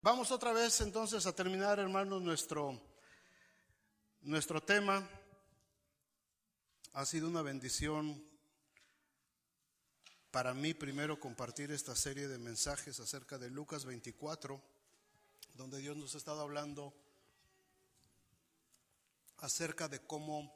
Vamos otra vez entonces a terminar, hermanos, nuestro tema. Ha sido una bendición para mí primero compartir esta serie de mensajes acerca de Lucas 24, donde Dios nos ha estado hablando acerca de cómo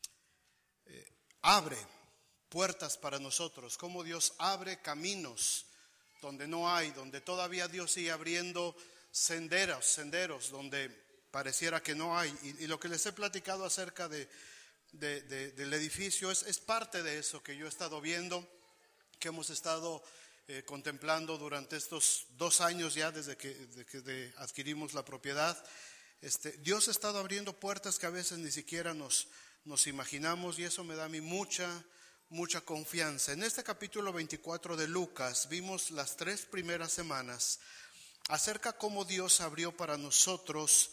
abre puertas para nosotros, cómo Dios abre caminos donde no hay, donde todavía Dios sigue abriendo senderos donde pareciera que no hay. Y lo que les he platicado acerca del edificio es parte de eso que yo he estado viendo, que hemos estado contemplando durante estos 2 años ya desde que adquirimos la propiedad. Dios ha estado abriendo puertas que a veces ni siquiera nos imaginamos, y eso me da a mí mucha confianza. En este capítulo 24 de Lucas vimos las 3 primeras semanas acerca cómo Dios abrió para nosotros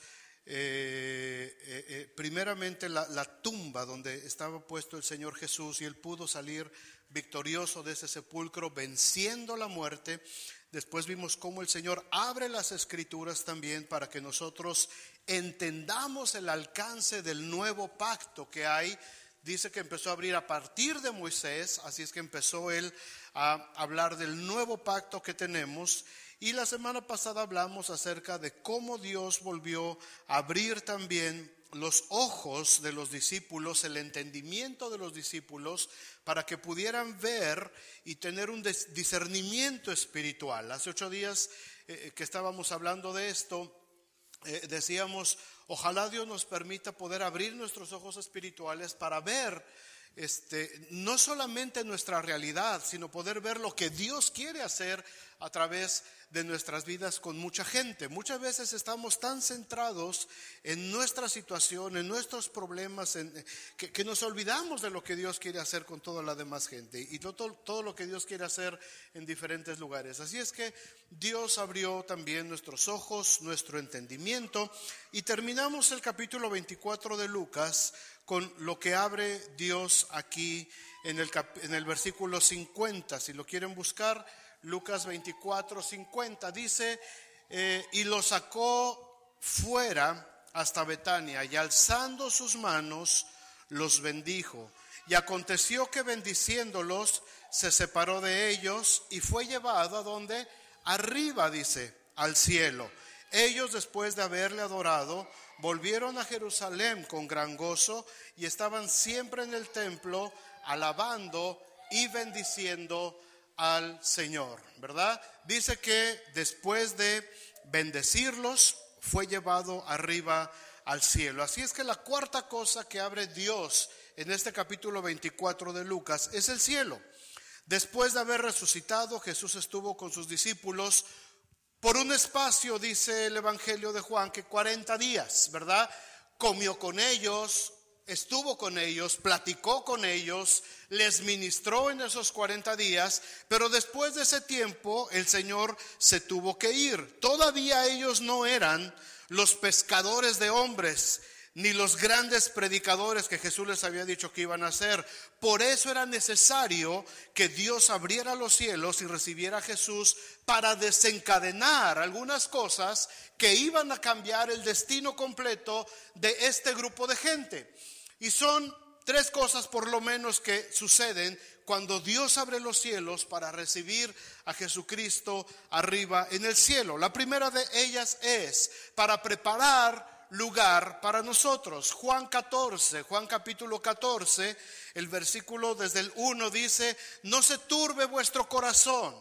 primeramente la tumba donde estaba puesto el Señor Jesús, y Él pudo salir victorioso de ese sepulcro, venciendo la muerte. Después vimos cómo el Señor abre las Escrituras también para que nosotros entendamos el alcance del nuevo pacto que hay. Dice que empezó a abrir a partir de Moisés, así es que empezó Él a hablar del nuevo pacto que tenemos. Y la semana pasada hablamos acerca de cómo Dios volvió a abrir también los ojos de los discípulos, el entendimiento de los discípulos, para que pudieran ver y tener un discernimiento espiritual. Hace 8 días que estábamos hablando de esto, decíamos, ojalá Dios nos permita poder abrir nuestros ojos espirituales para ver no solamente nuestra realidad, sino poder ver lo que Dios quiere hacer a través de nuestras vidas con mucha gente. Muchas veces estamos tan centrados en nuestra situación, en nuestros problemas, que nos olvidamos de lo que Dios quiere hacer con toda la demás gente y todo lo que Dios quiere hacer en diferentes lugares. Así es que Dios abrió también nuestros ojos, nuestro entendimiento, y terminamos el capítulo 24 de Lucas con lo que abre Dios aquí en el versículo 50. Si lo quieren buscar, Lucas 24, 50 dice, y lo sacó fuera hasta Betania, y alzando sus manos los bendijo. Y aconteció que bendiciéndolos se separó de ellos y fue llevado a donde arriba, dice, al cielo. Ellos, después de haberle adorado, volvieron a Jerusalén con gran gozo y estaban siempre en el templo alabando y bendiciendo al Señor, ¿verdad? Dice que después de bendecirlos fue llevado arriba al cielo. Así es que la cuarta cosa que abre Dios en este capítulo 24 de Lucas es el cielo. Después de haber resucitado, Jesús estuvo con sus discípulos por un espacio, dice el Evangelio de Juan, que 40 días, ¿verdad? Comió con ellos, estuvo con ellos, platicó con ellos, les ministró en esos 40 días, pero después de ese tiempo el Señor se tuvo que ir. Todavía ellos no eran los pescadores de hombres, ni los grandes predicadores que Jesús les había dicho que iban a ser. Por eso era necesario que Dios abriera los cielos y recibiera a Jesús para desencadenar algunas cosas que iban a cambiar el destino completo de este grupo de gente. Y son 3 cosas por lo menos que suceden cuando Dios abre los cielos para recibir a Jesucristo arriba en el cielo. La primera de ellas es para preparar lugar para nosotros. Juan capítulo 14, el versículo desde el 1 dice, no se turbe vuestro corazón,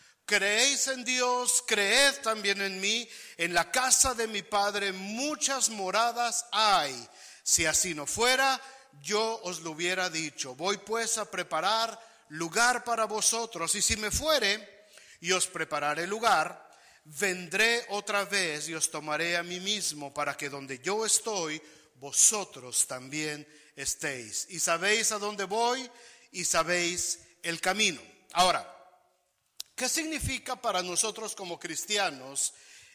creéis en Dios, creed también en mí, en la casa de mi Padre muchas moradas hay, si así no fuera, yo os lo hubiera dicho. Voy pues a preparar lugar para vosotros, y si me fuere y os prepararé lugar, vendré otra vez y os tomaré a mí mismo, para que donde yo estoy, vosotros también estéis. Y sabéis a dónde voy y sabéis el camino. Ahora, ¿qué significa para nosotros como cristianos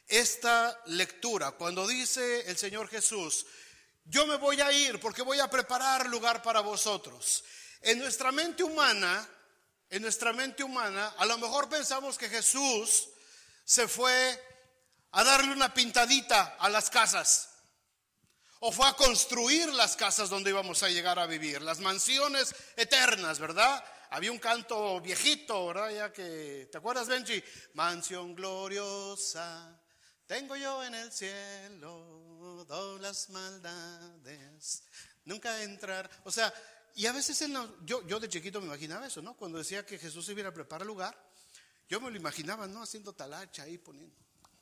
esta lectura? Cuando dice el Señor Jesús, yo me voy a ir porque voy a preparar lugar para vosotros. En nuestra mente humana, a lo mejor pensamos que Jesús se fue a darle una pintadita a las casas. O fue a construir las casas donde íbamos a llegar a vivir, las mansiones eternas, ¿verdad? Había un canto viejito, ¿verdad? Ya que, ¿te acuerdas, Benji? Mansión gloriosa tengo yo en el cielo, todas las maldades nunca entrar. O sea, y a veces yo de chiquito me imaginaba eso, ¿no? Cuando decía que Jesús iba a preparar lugar, yo me lo imaginaba, ¿no? Haciendo talacha ahí, poniendo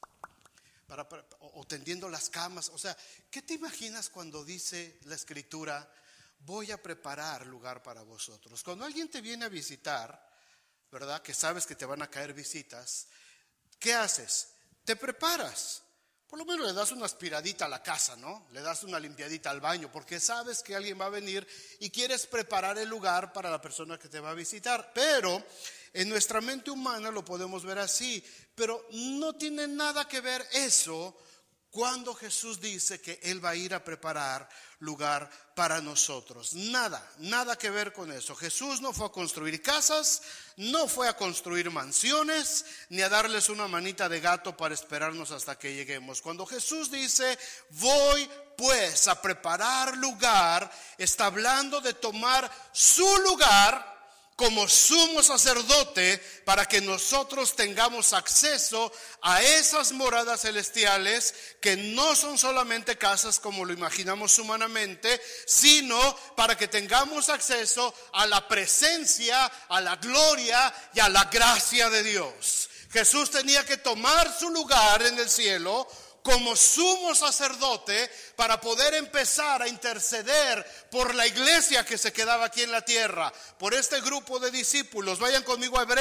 o tendiendo las camas. O sea, ¿qué te imaginas cuando dice la Escritura, voy a preparar lugar para vosotros? Cuando alguien te viene a visitar, ¿verdad? Que sabes que te van a caer visitas, ¿qué haces? Te preparas. Por lo menos le das una aspiradita a la casa, ¿no? Le das una limpiadita al baño, porque sabes que alguien va a venir y quieres preparar el lugar para la persona que te va a visitar. Pero en nuestra mente humana lo podemos ver así, pero no tiene nada que ver eso cuando Jesús dice que Él va a ir a preparar lugar para nosotros. Nada que ver con eso. Jesús no fue a construir casas, no fue a construir mansiones, ni a darles una manita de gato para esperarnos hasta que lleguemos. Cuando Jesús dice, voy pues a preparar lugar, está hablando de tomar su lugar como sumo sacerdote para que nosotros tengamos acceso a esas moradas celestiales que no son solamente casas como lo imaginamos humanamente, sino para que tengamos acceso a la presencia, a la gloria y a la gracia de Dios. Jesús tenía que tomar su lugar en el cielo como sumo sacerdote para poder empezar a interceder por la iglesia que se quedaba aquí en la tierra, por este grupo de discípulos. Vayan conmigo a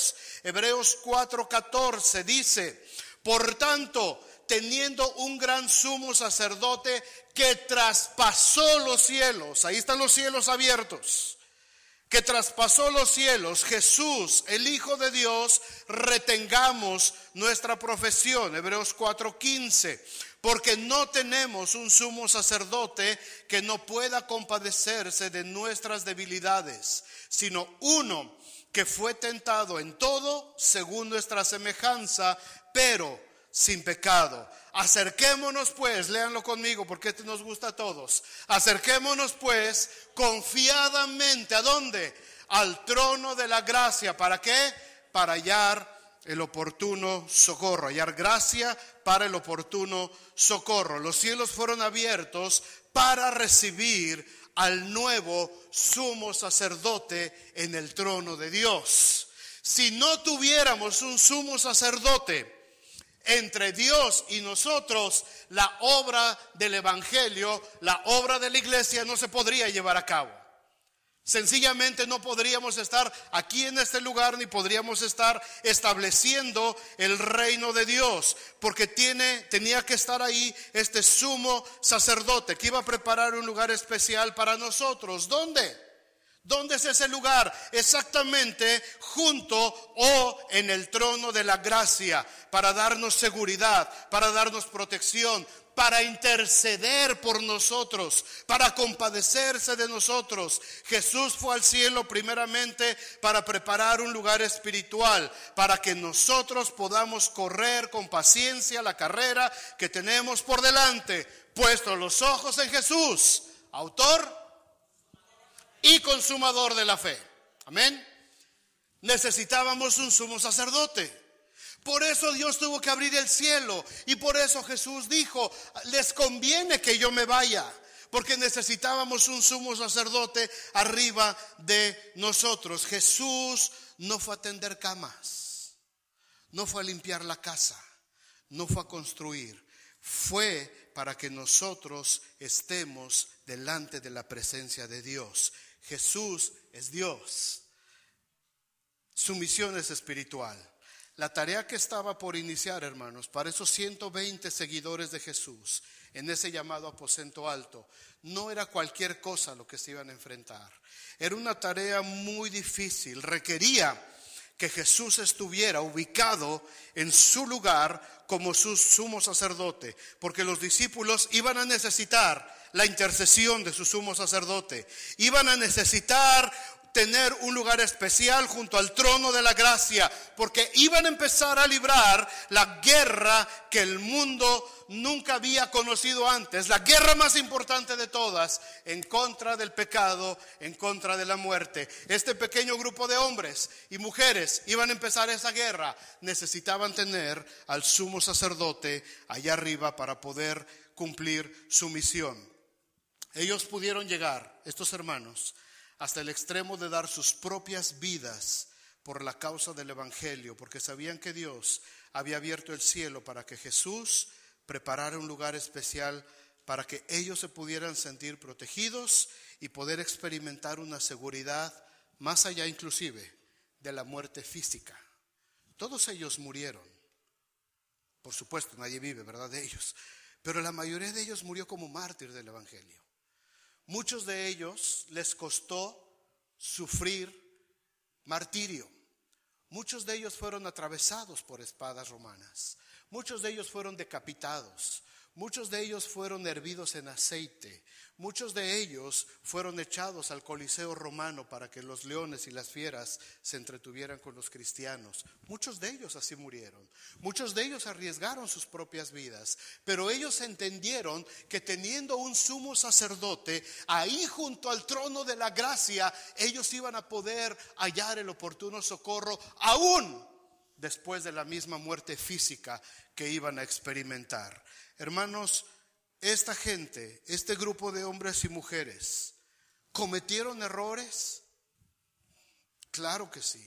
Hebreos 4:14 dice, por tanto, teniendo un gran sumo sacerdote que traspasó los cielos, ahí están los cielos abiertos, que traspasó los cielos, Jesús, el Hijo de Dios, retengamos nuestra profesión. Hebreos 4:15, porque no tenemos un sumo sacerdote que no pueda compadecerse de nuestras debilidades, sino uno que fue tentado en todo según nuestra semejanza, pero sin pecado. Acerquémonos pues, léanlo conmigo porque este nos gusta a todos. Acerquémonos pues confiadamente, ¿a dónde? Al trono de la gracia. ¿Para qué? Para hallar el oportuno socorro, hallar gracia para el oportuno socorro. Los cielos fueron abiertos para recibir al nuevo sumo sacerdote en el trono de Dios. Si no tuviéramos un sumo sacerdote entre Dios y nosotros, la obra del evangelio, la obra de la iglesia no se podría llevar a cabo. Sencillamente no podríamos estar aquí en este lugar, ni podríamos estar estableciendo el reino de Dios, porque tenía que estar ahí este sumo sacerdote que iba a preparar un lugar especial para nosotros. ¿Dónde? ¿Dónde es ese lugar? Exactamente junto o en el trono de la gracia, para darnos seguridad, para darnos protección, para interceder por nosotros, para compadecerse de nosotros. Jesús fue al cielo primeramente para preparar un lugar espiritual, para que nosotros podamos correr con paciencia la carrera que tenemos por delante, puestos los ojos en Jesús, autor y consumador de la fe. Amén. Necesitábamos un sumo sacerdote. Por eso Dios tuvo que abrir el cielo. Y por eso Jesús dijo, les conviene que yo me vaya, porque necesitábamos un sumo sacerdote arriba de nosotros. Jesús no fue a tender camas, no fue a limpiar la casa, no fue a construir. Fue para que nosotros estemos delante de la presencia de Dios. Jesús es Dios. Su misión es espiritual. La tarea que estaba por iniciar, hermanos, para esos 120 seguidores de Jesús en ese llamado aposento alto, no era cualquier cosa lo que se iban a enfrentar. Era una tarea muy difícil. Requería que Jesús estuviera ubicado en su lugar como su sumo sacerdote, porque los discípulos iban a necesitar la intercesión de su sumo sacerdote, iban a necesitar tener un lugar especial junto al trono de la gracia, porque iban a empezar a librar la guerra que el mundo nunca había conocido antes, la guerra más importante de todas, en contra del pecado, en contra de la muerte. Este pequeño grupo de hombres y mujeres iban a empezar esa guerra. Necesitaban tener al sumo sacerdote allá arriba para poder cumplir su misión. Ellos pudieron llegar, estos hermanos, hasta el extremo de dar sus propias vidas por la causa del evangelio, porque sabían que Dios había abierto el cielo para que Jesús preparara un lugar especial para que ellos se pudieran sentir protegidos y poder experimentar una seguridad más allá inclusive de la muerte física. Todos ellos murieron. Por supuesto, nadie vive, ¿verdad?, de ellos, pero la mayoría de ellos murió como mártir del evangelio. Muchos de ellos les costó sufrir martirio. Muchos de ellos fueron atravesados por espadas romanas. Muchos de ellos fueron decapitados. Muchos de ellos fueron hervidos en aceite. Muchos de ellos fueron echados al Coliseo romano para que los leones y las fieras se entretuvieran con los cristianos. Muchos de ellos así murieron. Muchos de ellos arriesgaron sus propias vidas. Pero ellos entendieron que teniendo un sumo sacerdote ahí junto al trono de la gracia, ellos iban a poder hallar el oportuno socorro aún después de la misma muerte física que iban a experimentar. Hermanos, esta gente, este grupo de hombres y mujeres, ¿cometieron errores? Claro que sí.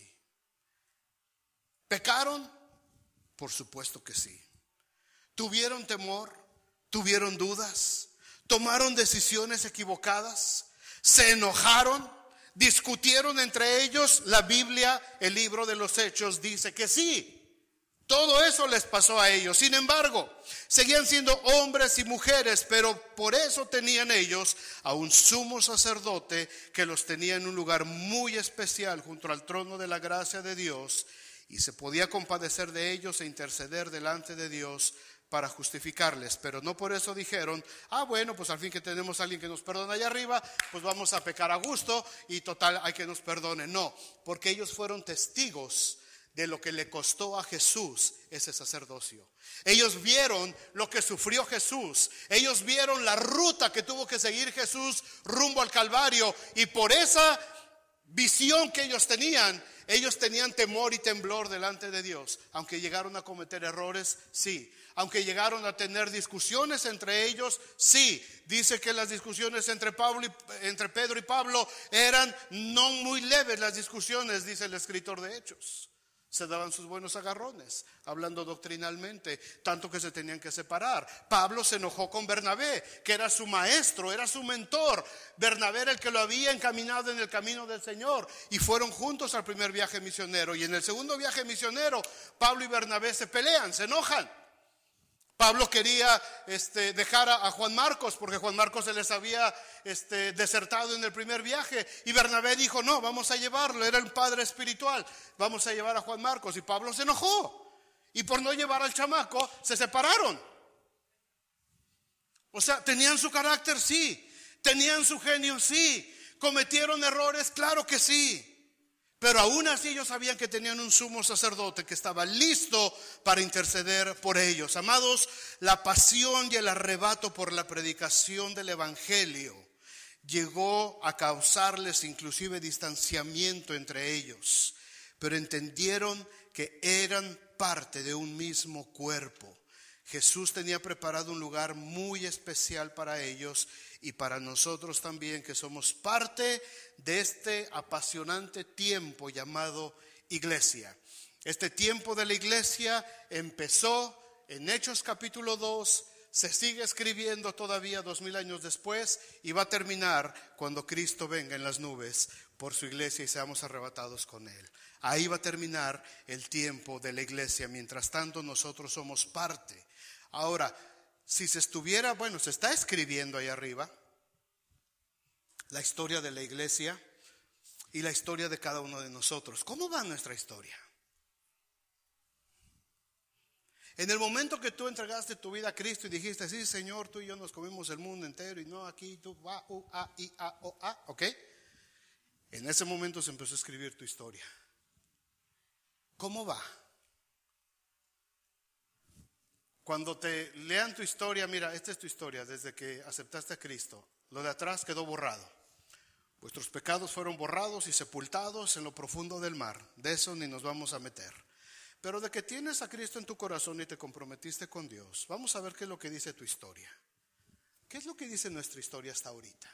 ¿Pecaron? Por supuesto que sí. ¿Tuvieron temor? ¿Tuvieron dudas? ¿Tomaron decisiones equivocadas? ¿Se enojaron? ¿Discutieron entre ellos? La Biblia, el libro de los Hechos, dice que sí. Todo eso les pasó a ellos. Sin embargo, seguían siendo hombres y mujeres, pero por eso tenían ellos a un sumo sacerdote que los tenía en un lugar muy especial junto al trono de la gracia de Dios, y se podía compadecer de ellos e interceder delante de Dios para justificarles. Pero no por eso dijeron: bueno, pues al fin que tenemos a alguien que nos perdona allá arriba, pues vamos a pecar a gusto y total hay que nos perdone. No, porque ellos fueron testigos de lo que le costó a Jesús ese sacerdocio. Ellos vieron lo que sufrió Jesús. Ellos vieron la ruta que tuvo que seguir Jesús rumbo al Calvario. Y por esa visión que ellos tenían temor y temblor delante de Dios. Aunque llegaron a cometer errores, sí. Aunque llegaron a tener discusiones entre ellos, sí. Dice que las discusiones entre Pedro y Pablo eran no muy leves las discusiones, dice el escritor de Hechos. Se daban sus buenos agarrones, hablando doctrinalmente, tanto que se tenían que separar. Pablo se enojó con Bernabé, que era su maestro, era su mentor. Bernabé era el que lo había encaminado en el camino del Señor, y fueron juntos al primer viaje misionero. Y en el segundo viaje misionero, Pablo y Bernabé se pelean, se enojan. Pablo quería dejar a Juan Marcos, porque Juan Marcos se les había desertado en el primer viaje, y Bernabé dijo: no, vamos a llevarlo, era el padre espiritual, vamos a llevar a Juan Marcos. Y Pablo se enojó, y por no llevar al chamaco se separaron. O sea, tenían su carácter, sí. Tenían su genio, sí. Cometieron errores, claro que sí. Pero aún así ellos sabían que tenían un sumo sacerdote que estaba listo para interceder por ellos. Amados, la pasión y el arrebato por la predicación del evangelio llegó a causarles inclusive distanciamiento entre ellos, pero entendieron que eran parte de un mismo cuerpo. Jesús tenía preparado un lugar muy especial para ellos y para nosotros también, que somos parte de este apasionante tiempo llamado iglesia. Este tiempo de la iglesia empezó en Hechos capítulo 2, se sigue escribiendo todavía 2000 años después, y va a terminar cuando Cristo venga en las nubes por su iglesia y seamos arrebatados con él. Ahí va a terminar el tiempo de la iglesia. Mientras tanto, nosotros somos parte. Ahora, si se está escribiendo ahí arriba la historia de la iglesia y la historia de cada uno de nosotros. ¿Cómo va nuestra historia? En el momento que tú entregaste tu vida a Cristo y dijiste: sí, Señor, tú y yo nos comimos el mundo entero, y no aquí tú, ¿ok? En ese momento se empezó a escribir tu historia. ¿Cómo va? Cuando te lean tu historia, mira, esta es tu historia desde que aceptaste a Cristo. Lo de atrás quedó borrado. Vuestros pecados fueron borrados y sepultados en lo profundo del mar. De eso ni nos vamos a meter. Pero de que tienes a Cristo en tu corazón y te comprometiste con Dios, vamos a ver qué es lo que dice tu historia. ¿Qué es lo que dice nuestra historia hasta ahorita?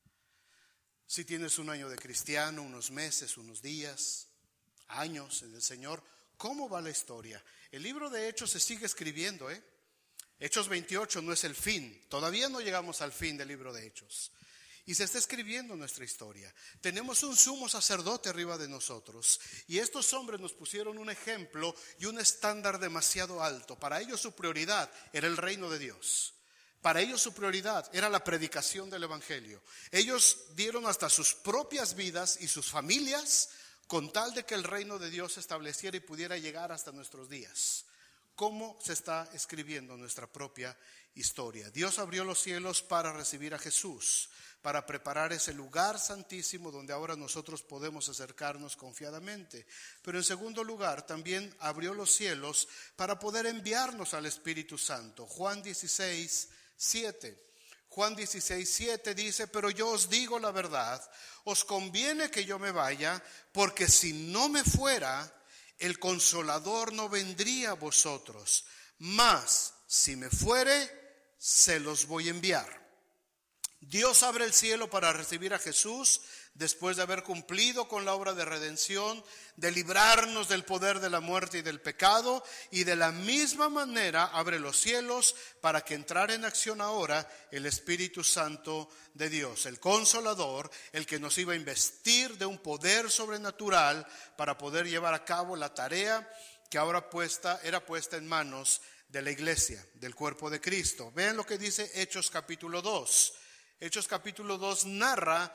Si tienes un año de cristiano, unos meses, unos días, años en el Señor, ¿cómo va la historia? El libro de Hechos se sigue escribiendo, Hechos 28 no es el fin. Todavía no llegamos al fin del libro de Hechos. Y se está escribiendo nuestra historia. Tenemos un sumo sacerdote arriba de nosotros. Y estos hombres nos pusieron un ejemplo y un estándar demasiado alto. Para ellos su prioridad era el reino de Dios. Para ellos su prioridad era la predicación del evangelio. Ellos dieron hasta sus propias vidas y sus familias con tal de que el reino de Dios se estableciera y pudiera llegar hasta nuestros días. ¿Cómo se está escribiendo nuestra propia historia? Dios abrió los cielos para recibir a Jesús, para preparar ese lugar santísimo donde ahora nosotros podemos acercarnos confiadamente. Pero en segundo lugar, también abrió los cielos para poder enviarnos al Espíritu Santo. Juan 16:7. Juan 16:7 dice: pero yo os digo la verdad, os conviene que yo me vaya, porque si no me fuera, el Consolador no vendría a vosotros, mas si me fuere, se los voy a enviar. Dios abre el cielo para recibir a Jesús después de haber cumplido con la obra de redención, de librarnos del poder de la muerte y del pecado, y de la misma manera abre los cielos para que entrara en acción ahora el Espíritu Santo de Dios, el Consolador, el que nos iba a investir de un poder sobrenatural para poder llevar a cabo la tarea que ahora era puesta en manos de la iglesia, del cuerpo de Cristo. Vean lo que dice Hechos capítulo 2. Hechos capítulo 2 narra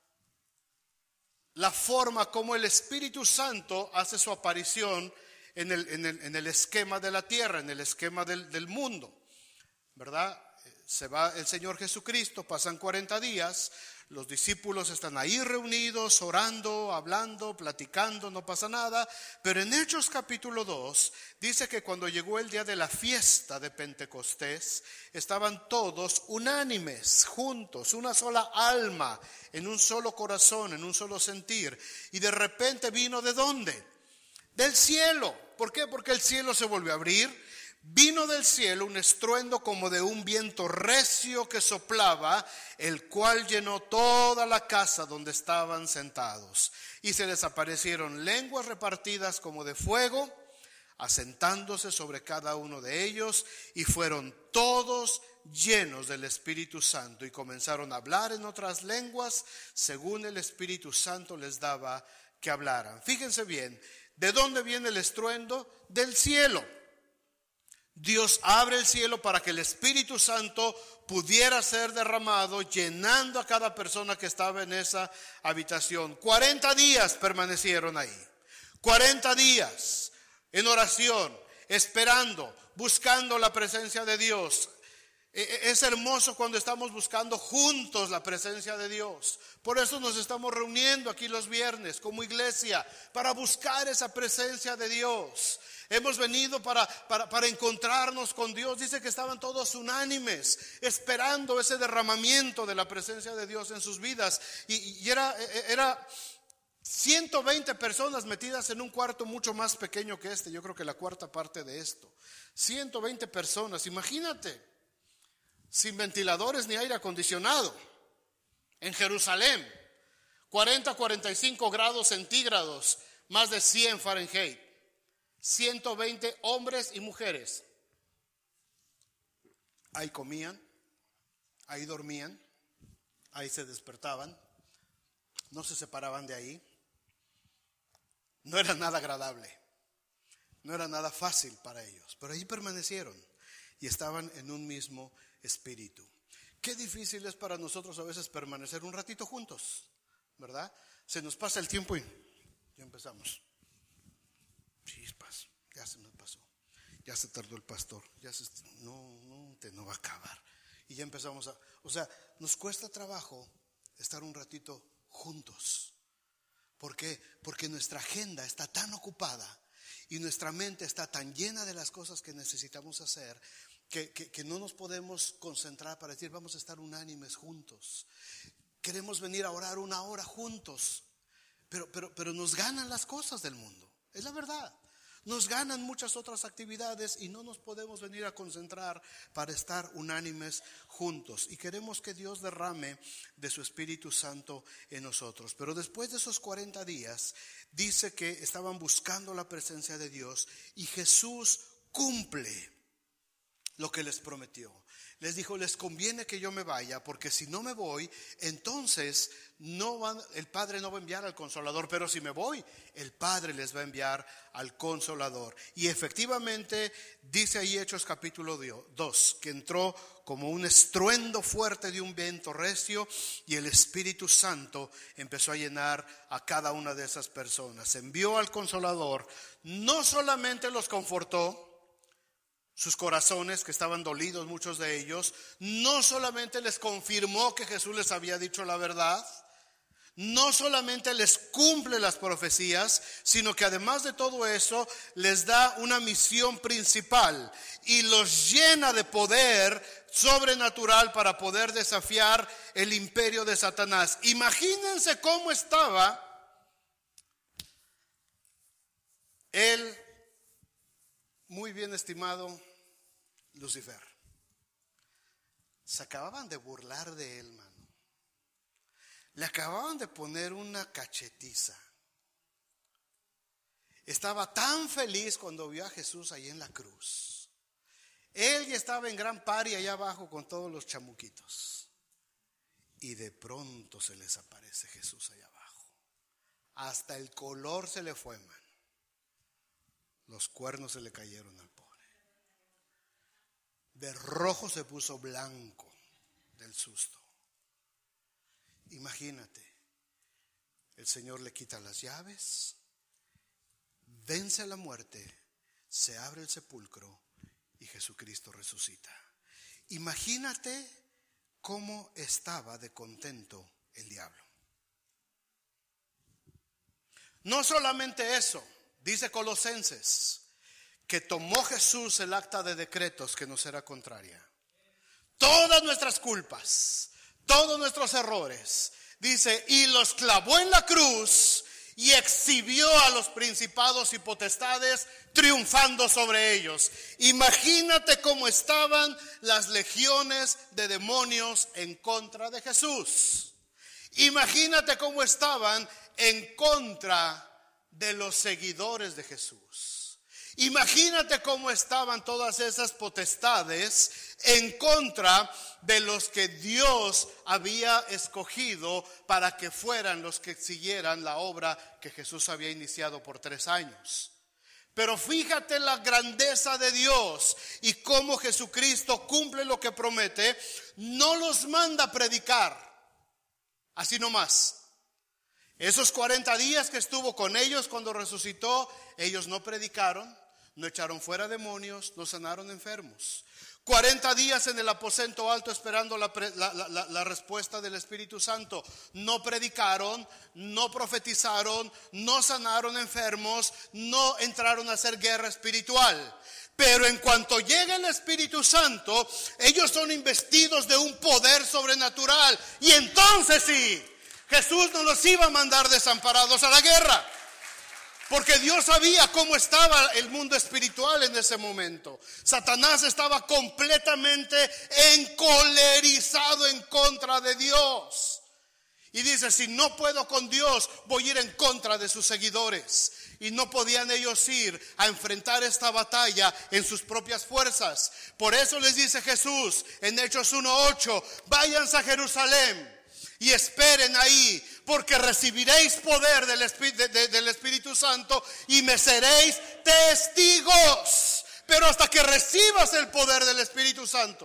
la forma como el Espíritu Santo hace su aparición en el esquema de la tierra, en el esquema del mundo, ¿verdad? Se va el Señor Jesucristo, pasan 40 días, los discípulos están ahí reunidos, orando, hablando, platicando, no pasa nada. Pero en Hechos capítulo 2 dice que cuando llegó el día de la fiesta de Pentecostés, estaban todos unánimes, juntos, una sola alma, en un solo corazón, en un solo sentir. Y de repente vino ¿de dónde? Del cielo. ¿Por qué? Porque el cielo se volvió a abrir. Vino del cielo un estruendo como de un viento recio que soplaba, el cual llenó toda la casa donde estaban sentados. Y se les aparecieron lenguas repartidas como de fuego, asentándose sobre cada uno de ellos, y fueron todos llenos del Espíritu Santo y comenzaron a hablar en otras lenguas según el Espíritu Santo les daba que hablaran. Fíjense bien, ¿de dónde viene el estruendo? Del cielo. Dios abre el cielo para que el Espíritu Santo pudiera ser derramado, llenando a cada persona que estaba en esa habitación. 40 días permanecieron ahí. 40 días en oración, esperando, buscando la presencia de Dios. Es hermoso cuando estamos buscando juntos la presencia de Dios. Por eso nos estamos reuniendo aquí los viernes como iglesia, para buscar esa presencia de Dios. Hemos venido para encontrarnos con Dios. Dice que estaban todos unánimes, esperando ese derramamiento de la presencia de Dios en sus vidas. Y era 120 personas metidas en un cuarto mucho más pequeño que este. Yo creo que la cuarta parte de esto. 120 personas, imagínate, sin ventiladores ni aire acondicionado. En Jerusalén, 40-45 grados centígrados, más de 100 Fahrenheit. 120 hombres y mujeres. Ahí comían, ahí dormían, ahí se despertaban, no se separaban de ahí. No era nada agradable, no era nada fácil para ellos, pero ahí permanecieron y estaban en un mismo espíritu. Qué difícil es para nosotros a veces permanecer un ratito juntos, ¿verdad? Se nos pasa el tiempo y ya empezamos. Chispas, ya se nos pasó, ya se tardó el pastor, no va a acabar. Y ya empezamos nos cuesta trabajo estar un ratito juntos. ¿Por qué? Porque nuestra agenda está tan ocupada y nuestra mente está tan llena de las cosas que necesitamos hacer que no nos podemos concentrar para decir vamos a estar unánimes juntos. Queremos venir a orar una hora juntos, pero nos ganan las cosas del mundo. Es la verdad. Nos ganan muchas otras actividades y no nos podemos venir a concentrar para estar unánimes juntos. Y queremos que Dios derrame de su Espíritu Santo en nosotros. Pero después de esos 40 días, dice que estaban buscando la presencia de Dios y Jesús cumple lo que les prometió. Les dijo, les conviene que yo me vaya, porque si no me voy, entonces el Padre no va a enviar al Consolador, pero si me voy, el Padre les va a enviar al Consolador. Y efectivamente dice ahí Hechos capítulo 2, que entró como un estruendo fuerte de un viento recio y el Espíritu Santo empezó a llenar a cada una de esas personas. Envió al Consolador, no solamente los confortó, sus corazones que estaban dolidos, muchos de ellos, no solamente les confirmó que Jesús les había dicho la verdad, no solamente les cumple las profecías, sino que además de todo eso les da una misión principal y los llena de poder sobrenatural para poder desafiar el imperio de Satanás. Imagínense cómo estaba el muy bien estimado Lucifer. Se acababan de burlar de él, mano. Le acababan de poner una cachetiza. Estaba tan feliz cuando vio a Jesús ahí en la cruz. Él ya estaba en gran party allá abajo con todos los chamuquitos. Y de pronto se les aparece Jesús allá abajo. Hasta el color se le fue, man. Los cuernos se le cayeron al pobre. De rojo se puso blanco del susto. Imagínate, el Señor le quita las llaves, vence la muerte, se abre el sepulcro y Jesucristo resucita. Imagínate cómo estaba de contento el diablo. No solamente eso, dice Colosenses, que tomó Jesús el acta de decretos que nos era contraria. Todas nuestras culpas, todos nuestros errores, dice, y los clavó en la cruz y exhibió a los principados y potestades triunfando sobre ellos. Imagínate cómo estaban las legiones de demonios en contra de Jesús. Imagínate cómo estaban en contra de los seguidores de Jesús. Imagínate cómo estaban todas esas potestades en contra de los que Dios había escogido para que fueran los que siguieran la obra que Jesús había iniciado por 3 años. Pero fíjate la grandeza de Dios y cómo Jesucristo cumple lo que promete. No los manda a predicar así nomás. Esos 40 días que estuvo con ellos cuando resucitó, ellos no predicaron, no echaron fuera demonios, no sanaron enfermos. 40 días en el aposento alto esperando la respuesta del Espíritu Santo. No predicaron, no profetizaron, no sanaron enfermos, no entraron a hacer guerra espiritual. Pero en cuanto llegue el Espíritu Santo, ellos son investidos de un poder sobrenatural. Y entonces sí, Jesús no los iba a mandar desamparados a la guerra. Porque Dios sabía cómo estaba el mundo espiritual en ese momento. Satanás estaba completamente encolerizado en contra de Dios. Y dice, si no puedo con Dios, voy a ir en contra de sus seguidores. Y no podían ellos ir a enfrentar esta batalla en sus propias fuerzas. Por eso les dice Jesús en Hechos 1:8, váyanse a Jerusalén y esperen ahí, porque recibiréis poder del Espíritu Santo y me seréis testigos. Pero hasta que recibas el poder del Espíritu Santo.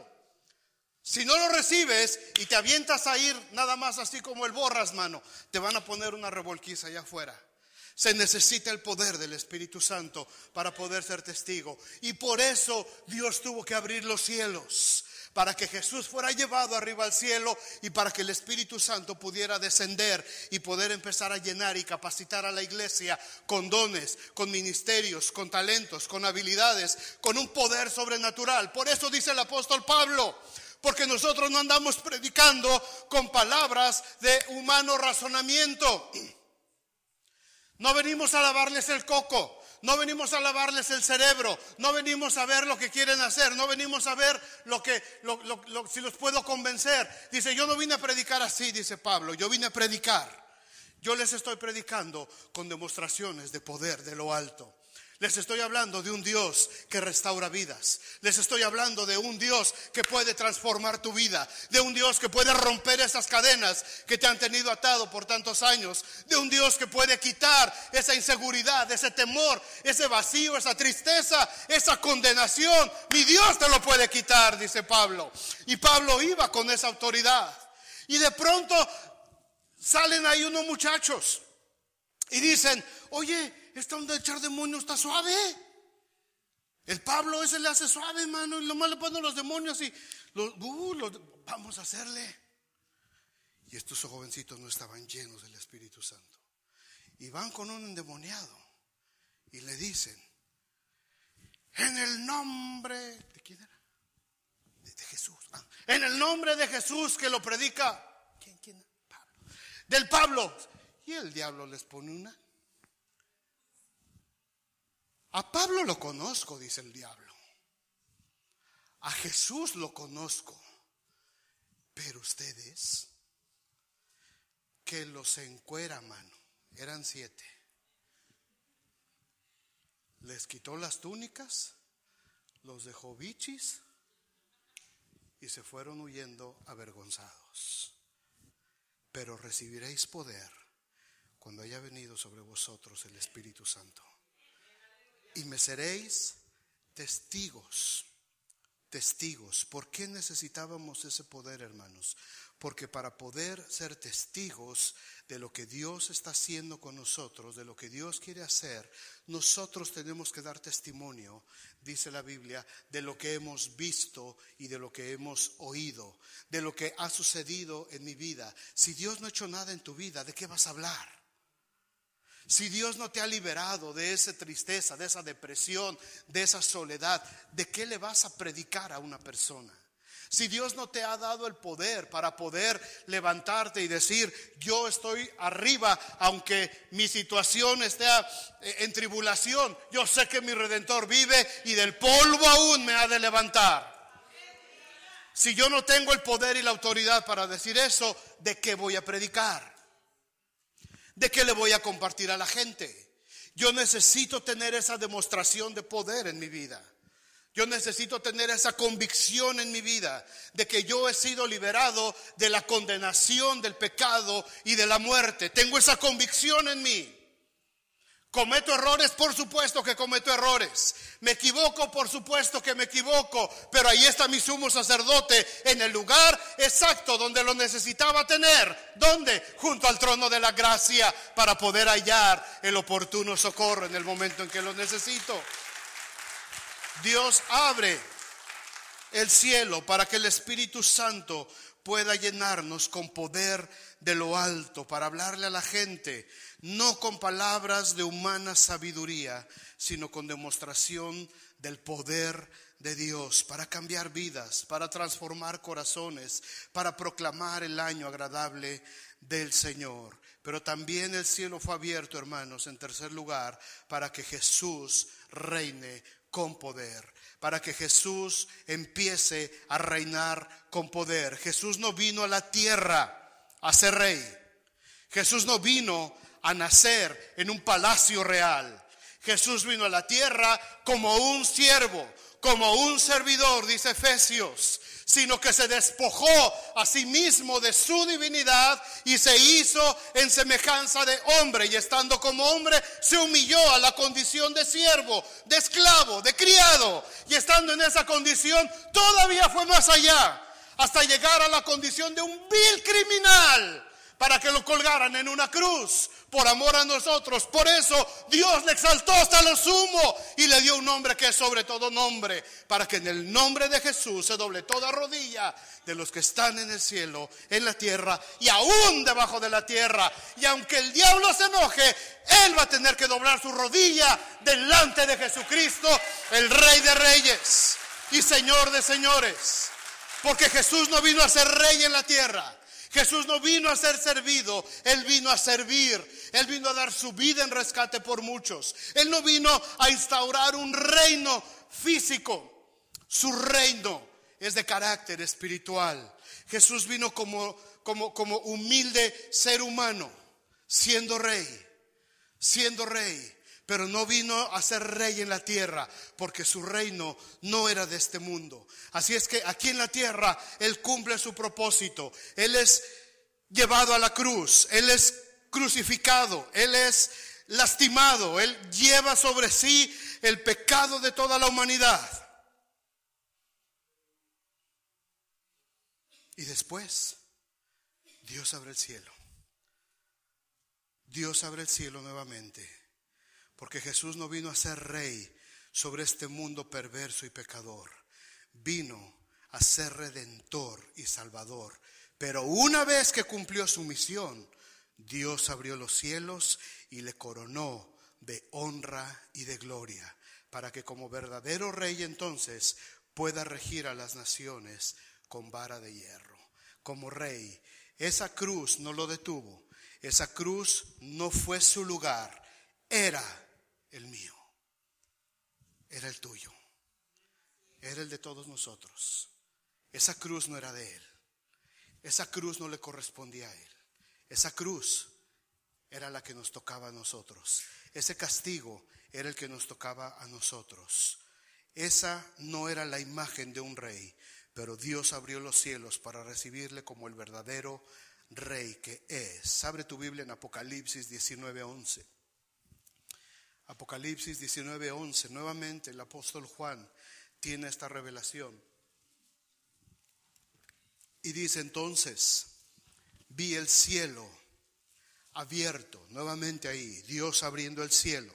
Si no lo recibes y te avientas a ir nada más así como el borras, mano, te van a poner una revolquiza allá afuera. Se necesita el poder del Espíritu Santo para poder ser testigo. Y por eso Dios tuvo que abrir los cielos, para que Jesús fuera llevado arriba al cielo y para que el Espíritu Santo pudiera descender y poder empezar a llenar y capacitar a la iglesia con dones, con ministerios, con talentos, con habilidades, con un poder sobrenatural. Por eso dice el apóstol Pablo: porque nosotros no andamos predicando con palabras de humano razonamiento. No venimos a lavarles el coco, no venimos a lavarles el cerebro, no venimos a ver lo que quieren hacer, no venimos a ver si los puedo convencer. Dice: yo no vine a predicar así, dice Pablo, yo vine a predicar. Yo les estoy predicando con demostraciones de poder de lo alto. Les estoy hablando de un Dios que restaura vidas. Les estoy hablando de un Dios que puede transformar tu vida. De un Dios que puede romper esas cadenas que te han tenido atado por tantos años. De un Dios que puede quitar esa inseguridad, ese temor, ese vacío, esa tristeza, esa condenación. Mi Dios te lo puede quitar, dice Pablo. Y Pablo iba con esa autoridad. Y de pronto salen ahí unos muchachos y dicen: oye, esta onda de echar demonios está suave. El Pablo ese le hace suave, hermano. Y nomás le ponen los demonios y vamos a hacerle. Y estos jovencitos no estaban llenos del Espíritu Santo. Y van con un endemoniado y le dicen: en el nombre ¿de quién era? De Jesús. En el nombre de Jesús, que lo predica. ¿Quién? Pablo. Del Pablo. Y el diablo les pone una. A Pablo lo conozco, dice el diablo. A Jesús lo conozco. Pero ustedes, que los encuera, mano. Eran 7. Les quitó las túnicas, los dejó bichis y se fueron huyendo avergonzados. Pero recibiréis poder cuando haya venido sobre vosotros el Espíritu Santo. Y me seréis testigos. Testigos. ¿Por qué necesitábamos ese poder, hermanos? Porque para poder ser testigos de lo que Dios está haciendo con nosotros, de lo que Dios quiere hacer, nosotros tenemos que dar testimonio, dice la Biblia, de lo que hemos visto y de lo que hemos oído, de lo que ha sucedido en mi vida. Si Dios no ha hecho nada en tu vida, ¿de qué vas a hablar? Si Dios no te ha liberado de esa tristeza, de esa depresión, de esa soledad, ¿de qué le vas a predicar a una persona? Si Dios no te ha dado el poder para poder levantarte y decir: yo estoy arriba, aunque mi situación esté en tribulación, yo sé que mi Redentor vive y del polvo aún me ha de levantar. Si yo no tengo el poder y la autoridad para decir eso, ¿de qué voy a predicar? ¿De qué le voy a compartir a la gente? Yo necesito tener esa demostración de poder en mi vida. Yo necesito tener esa convicción en mi vida de que yo he sido liberado de la condenación del pecado y de la muerte. Tengo esa convicción en mí. ¿Cometo errores? Por supuesto que cometo errores. ¿Me equivoco? Por supuesto que me equivoco. Pero ahí está mi sumo sacerdote en el lugar exacto donde lo necesitaba tener. ¿Dónde? Junto al trono de la gracia, para poder hallar el oportuno socorro en el momento en que lo necesito. Dios abre el cielo para que el Espíritu Santo pueda llenarnos con poder de lo alto, para hablarle a la gente, no con palabras de humana sabiduría, sino con demostración del poder de Dios, para cambiar vidas, para transformar corazones, para proclamar el año agradable del Señor. Pero también el cielo fue abierto, hermanos, en tercer lugar, para que Jesús reine con poder, para que Jesús empiece a reinar con poder. Jesús no vino a la tierra a ser rey. Jesús no vino a nacer en un palacio real. Jesús vino a la tierra como un siervo, como un servidor, dice Efesios, sino que se despojó a sí mismo de su divinidad y se hizo en semejanza de hombre, y estando como hombre se humilló a la condición de siervo, de esclavo, de criado, y estando en esa condición todavía fue más allá, hasta llegar a la condición de un vil criminal, para que lo colgaran en una cruz por amor a nosotros. Por eso Dios le exaltó hasta lo sumo y le dio un nombre que es sobre todo nombre, para que en el nombre de Jesús se doble toda rodilla de los que están en el cielo, en la tierra y aún debajo de la tierra. Y aunque el diablo se enoje, él va a tener que doblar su rodilla delante de Jesucristo, el Rey de Reyes y Señor de señores. Porque Jesús no vino a ser rey en la tierra. Jesús no vino a ser servido, Él vino a servir. Él vino a dar su vida en rescate por muchos. Él no vino a instaurar un reino físico. Su reino es de carácter espiritual. Jesús vino como humilde ser humano, siendo rey. Pero no vino a ser rey en la tierra, porque su reino no era de este mundo. Así es que aquí en la tierra Él cumple su propósito. Él es llevado a la cruz, Él es crucificado, Él es lastimado, Él lleva sobre sí el pecado de toda la humanidad. Y después Dios abre el cielo. Dios abre el cielo nuevamente. Porque Jesús no vino a ser rey sobre este mundo perverso y pecador. Vino a ser redentor y salvador. Pero una vez que cumplió su misión, Dios abrió los cielos y le coronó de honra y de gloria, para que como verdadero rey entonces pueda regir a las naciones con vara de hierro. Como rey, esa cruz no lo detuvo. Esa cruz no fue su lugar. Era el mío, era el tuyo, era el de todos nosotros. Esa cruz no era de Él. Esa cruz no le correspondía a Él. Esa cruz era la que nos tocaba a nosotros. Ese castigo era el que nos tocaba a nosotros. Esa no era la imagen de un rey, pero Dios abrió los cielos para recibirle como el verdadero rey que es. Abre tu Biblia en Apocalipsis 19:11. Apocalipsis 19:11, nuevamente el apóstol Juan tiene esta revelación. Y dice: entonces vi el cielo abierto, nuevamente ahí, Dios abriendo el cielo,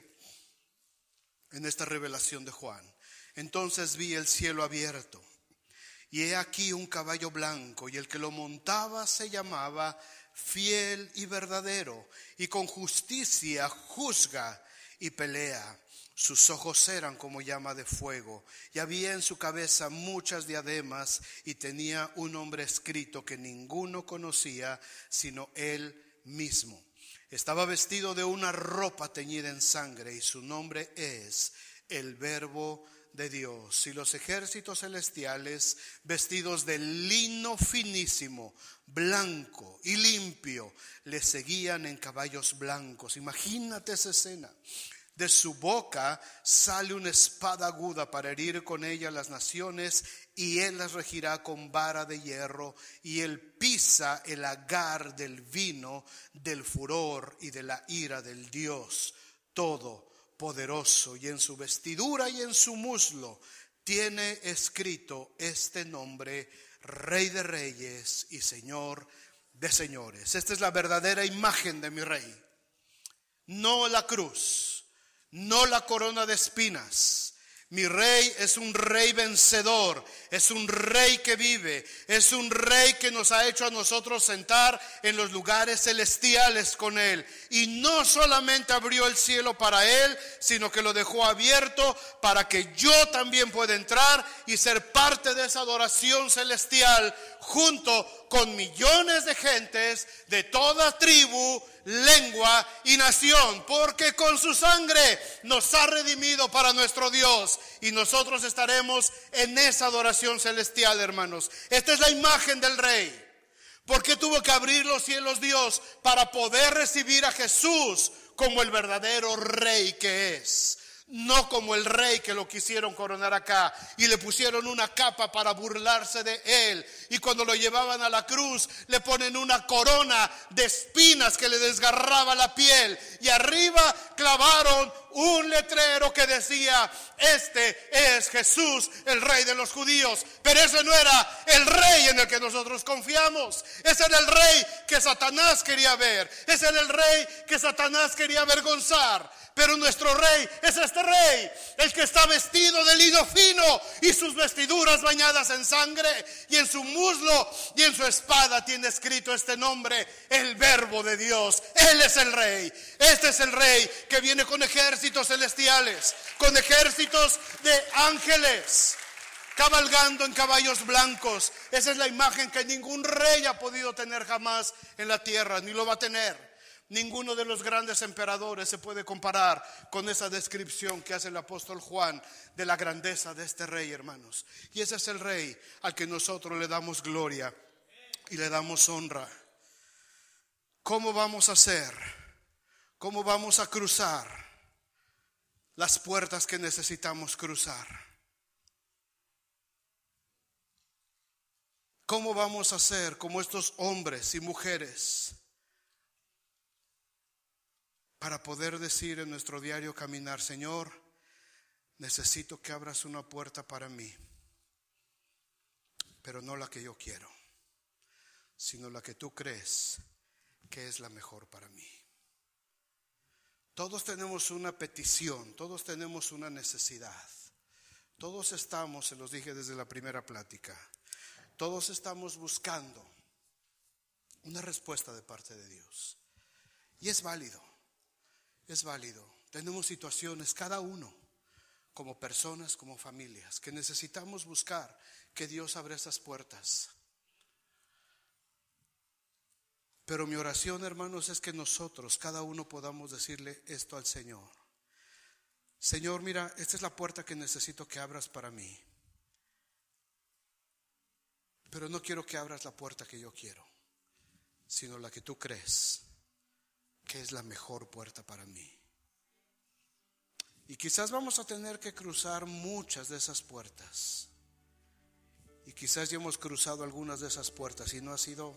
en esta revelación de Juan. Entonces vi el cielo abierto, y he aquí un caballo blanco, y el que lo montaba se llamaba Fiel y Verdadero, y con justicia juzga y pelea. Sus ojos eran como llama de fuego, y había en su cabeza muchas diademas, y tenía un nombre escrito que ninguno conocía sino él mismo. Estaba vestido de una ropa teñida en sangre, y su nombre es el Verbo de Dios. Y los ejércitos celestiales, vestidos de lino finísimo, blanco y limpio, le seguían en caballos blancos. Imagínate esa escena. De su boca sale una espada aguda para herir con ella las naciones, y él las regirá con vara de hierro, y él pisa el lagar del vino del furor y de la ira del Dios Todopoderoso. Y en su vestidura y en su muslo tiene escrito este nombre: Rey de Reyes y Señor de Señores. Esta es la verdadera imagen de mi rey. No la cruz, no la corona de espinas. Mi rey es un rey vencedor, es un rey que vive, es un rey que nos ha hecho a nosotros sentar en los lugares celestiales con él. Y no solamente abrió el cielo para él, sino que lo dejó abierto para que yo también pueda entrar y ser parte de esa adoración celestial, junto con millones de gentes de toda tribu, lengua y nación, porque con su sangre nos ha redimido para nuestro Dios, y nosotros estaremos en esa adoración celestial, hermanos. Esta es la imagen del rey. ¿Por qué tuvo que abrir los cielos Dios? Para poder recibir a Jesús como el verdadero rey que es. No como el rey que lo quisieron coronar acá y le pusieron una capa para burlarse de él, y cuando lo llevaban a la cruz le ponen una corona de espinas que le desgarraba la piel, y arriba clavaron un letrero que decía: este es Jesús, el Rey de los judíos. Pero ese no era el Rey en el que nosotros confiamos. Ese era el Rey que Satanás quería ver. Ese era el Rey que Satanás quería avergonzar. Pero nuestro Rey es este Rey, el que está vestido de lino fino y sus vestiduras bañadas en sangre, y en su muslo y en su espada tiene escrito este nombre: el Verbo de Dios. Él es el Rey. Este es el Rey que viene con ejércitos celestiales, con ejércitos de ángeles, cabalgando en caballos blancos. Esa es la imagen que ningún rey ha podido tener jamás en la tierra, ni lo va a tener. Ninguno de los grandes emperadores se puede comparar con esa descripción que hace el apóstol Juan de la grandeza de este Rey, hermanos. Y ese es el Rey al que nosotros le damos gloria y le damos honra. ¿Cómo vamos a hacer? ¿Cómo vamos a cruzar las puertas que necesitamos cruzar? ¿Cómo vamos a hacer como estos hombres y mujeres para poder decir en nuestro diario caminar: Señor, necesito que abras una puerta para mí, pero no la que yo quiero, sino la que tú crees que es la mejor para mí? Todos tenemos una petición, todos tenemos una necesidad. Todos estamos, se los dije desde la primera plática, todos estamos buscando una respuesta de parte de Dios. Y es válido. Es válido. Tenemos situaciones, cada uno, como personas, como familias, que necesitamos buscar que Dios abra esas puertas. Pero mi oración, hermanos, es que nosotros, cada uno, podamos decirle esto al Señor: Señor, mira, esta es la puerta que necesito que abras para mí, pero no quiero que abras la puerta que yo quiero, sino la que tú crees que es la mejor puerta para mí. Y quizás vamos a tener que cruzar muchas de esas puertas, y quizás ya hemos cruzado algunas de esas puertas y no ha sido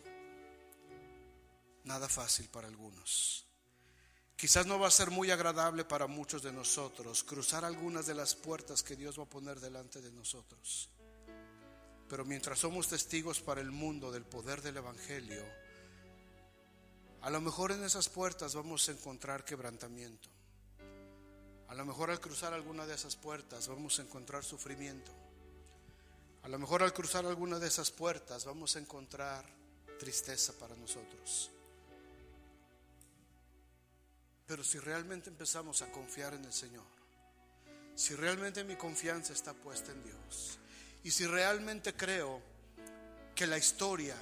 nada fácil para algunos. Quizás no va a ser muy agradable para muchos de nosotros cruzar algunas de las puertas que Dios va a poner delante de nosotros. Pero mientras somos testigos para el mundo del poder del Evangelio, a lo mejor en esas puertas vamos a encontrar quebrantamiento. A lo mejor al cruzar alguna de esas puertas vamos a encontrar sufrimiento. A lo mejor al cruzar alguna de esas puertas vamos a encontrar tristeza para nosotros. Pero si realmente empezamos a confiar en el Señor, si realmente mi confianza está puesta en Dios, y si realmente creo que la historia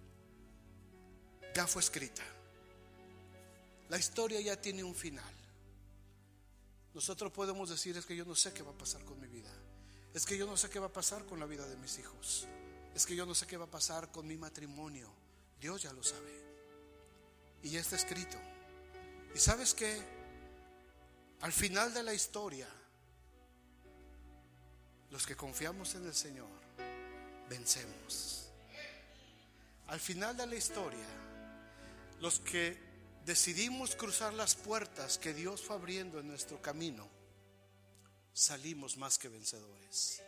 ya fue escrita, la historia ya tiene un final, nosotros podemos decir: es que yo no sé qué va a pasar con mi vida, es que yo no sé qué va a pasar con la vida de mis hijos, es que yo no sé qué va a pasar con mi matrimonio. Dios ya lo sabe y ya está escrito. Y ¿sabes qué? Al final de la historia, los que confiamos en el Señor vencemos. Al final de la historia, los que decidimos cruzar las puertas que Dios fue abriendo en nuestro camino, salimos más que vencedores.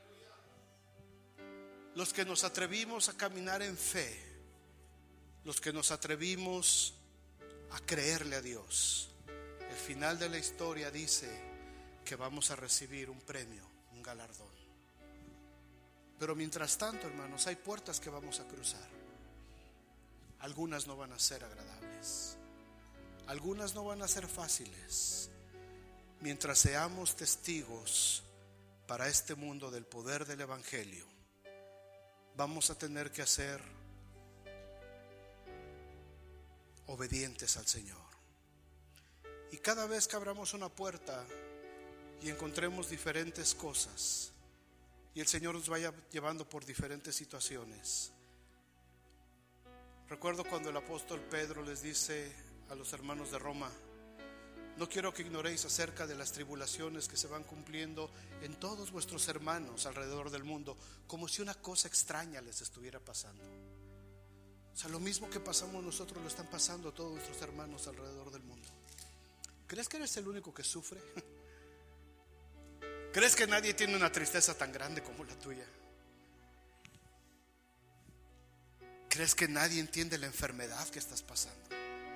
Los que nos atrevimos a caminar en fe, los que nos atrevimos a creerle a Dios, el final de la historia dice que vamos a recibir un premio, un galardón. Pero mientras tanto, hermanos, hay puertas que vamos a cruzar. Algunas no van a ser agradables, algunas no van a ser fáciles. Mientras seamos testigos para este mundo del poder del Evangelio, vamos a tener que ser obedientes al Señor. Y cada vez que abramos una puerta y encontremos diferentes cosas, y el Señor nos vaya llevando por diferentes situaciones. Recuerdo cuando el apóstol Pedro les dice a los hermanos de Roma: no quiero que ignoréis acerca de las tribulaciones que se van cumpliendo en todos vuestros hermanos alrededor del mundo, como si una cosa extraña les estuviera pasando. O sea, lo mismo que pasamos nosotros lo están pasando todos nuestros hermanos alrededor del mundo. ¿Crees que eres el único que sufre? ¿Crees que nadie tiene una tristeza tan grande como la tuya? ¿Crees que nadie entiende la enfermedad que estás pasando?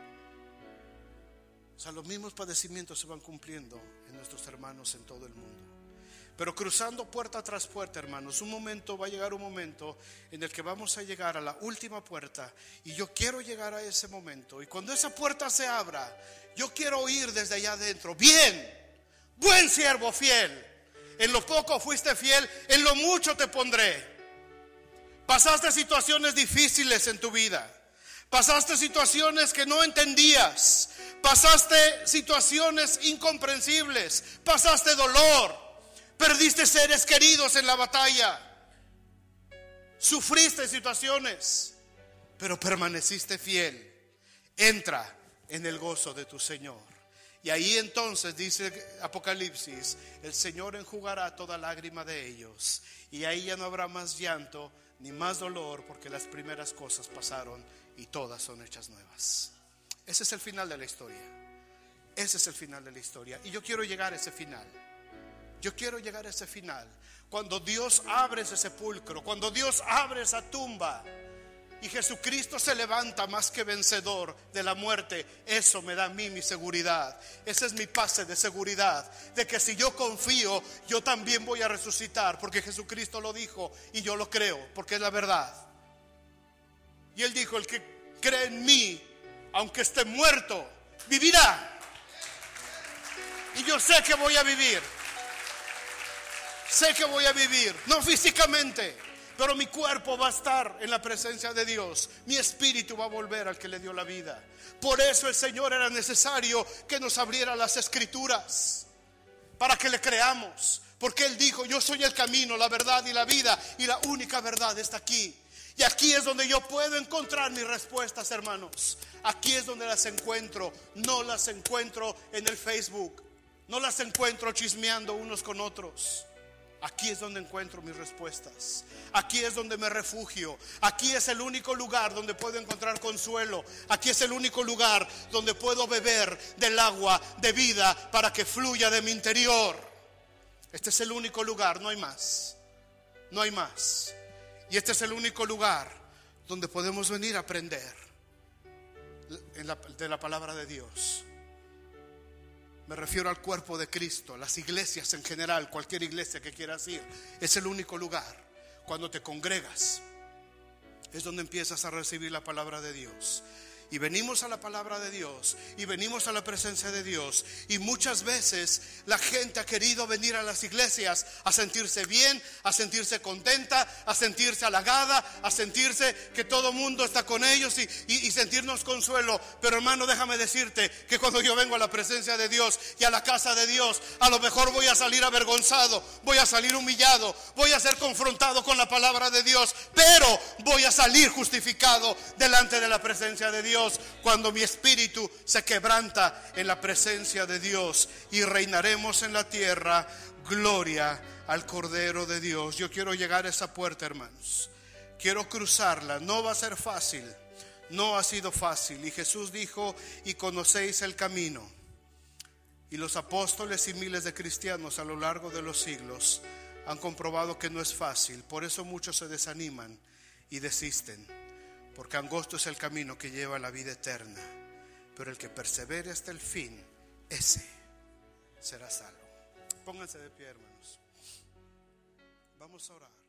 O sea, los mismos padecimientos se van cumpliendo en nuestros hermanos en todo el mundo. Pero cruzando puerta tras puerta, hermanos, va a llegar un momento en el que vamos a llegar a la última puerta. Y yo quiero llegar a ese momento. Y cuando esa puerta se abra, yo quiero oír desde allá adentro: bien, buen siervo fiel. En lo poco fuiste fiel, en lo mucho te pondré. Pasaste situaciones difíciles en tu vida. Pasaste situaciones que no entendías. Pasaste situaciones incomprensibles. Pasaste dolor. Perdiste seres queridos en la batalla. Sufriste situaciones, pero permaneciste fiel. Entra en el gozo de tu Señor. Y ahí entonces dice Apocalipsis: el Señor enjugará toda lágrima de ellos. Y ahí ya no habrá más llanto ni más dolor, porque las primeras cosas pasaron y todas son hechas nuevas. Ese es el final de la historia. Ese es el final de la historia. Y yo quiero llegar a ese final. Yo quiero llegar a ese final. Cuando Dios abre ese sepulcro, cuando Dios abre esa tumba y Jesucristo se levanta más que vencedor de la muerte, eso me da a mí mi seguridad. Ese es mi pase de seguridad, de que si yo confío, yo también voy a resucitar, porque Jesucristo lo dijo y yo lo creo, porque es la verdad. Y Él dijo: el que cree en mí, aunque esté muerto, vivirá. Y yo sé que voy a vivir. Sé que voy a vivir, no físicamente, pero mi cuerpo va a estar en la presencia de Dios. Mi espíritu va a volver al que le dio la vida. Por eso el Señor era necesario que nos abriera las Escrituras, para que le creamos. Porque Él dijo: yo soy el camino, la verdad y la vida, y la única verdad está aquí. Y aquí es donde yo puedo encontrar mis respuestas, hermanos. Aquí es donde las encuentro. No las encuentro en el Facebook. No las encuentro chismeando unos con otros. Aquí es donde encuentro mis respuestas. Aquí es donde me refugio. Aquí es el único lugar donde puedo encontrar consuelo. Aquí es el único lugar donde puedo beber del agua de vida para que fluya de mi interior. Este es el único lugar, no hay más. No hay más. Y este es el único lugar donde podemos venir a aprender de la palabra de Dios. Me refiero al cuerpo de Cristo, las iglesias en general, cualquier iglesia que quieras ir. Es el único lugar. Cuando te congregas es donde empiezas a recibir la palabra de Dios. Y venimos a la palabra de Dios y venimos a la presencia de Dios. Y muchas veces la gente ha querido venir a las iglesias a sentirse bien, a sentirse contenta, a sentirse halagada, a sentirse que todo el mundo está con ellos y sentirnos consuelo. Pero hermano, déjame decirte que cuando yo vengo a la presencia de Dios y a la casa de Dios, a lo mejor voy a salir avergonzado, voy a salir humillado, voy a ser confrontado con la palabra de Dios, pero voy a salir justificado delante de la presencia de Dios. Cuando mi espíritu se quebranta en la presencia de Dios, y reinaremos en la tierra. Gloria al Cordero de Dios. Yo quiero llegar a esa puerta, hermanos. Quiero cruzarla. No va a ser fácil. No ha sido fácil. Y Jesús dijo: y conocéis el camino. Y los apóstoles y miles de cristianos a lo largo de los siglos han comprobado que no es fácil. Por eso muchos se desaniman y desisten. Porque angosto es el camino que lleva a la vida eterna, pero el que persevere hasta el fin, ese será salvo. Pónganse de pie, hermanos. Vamos a orar.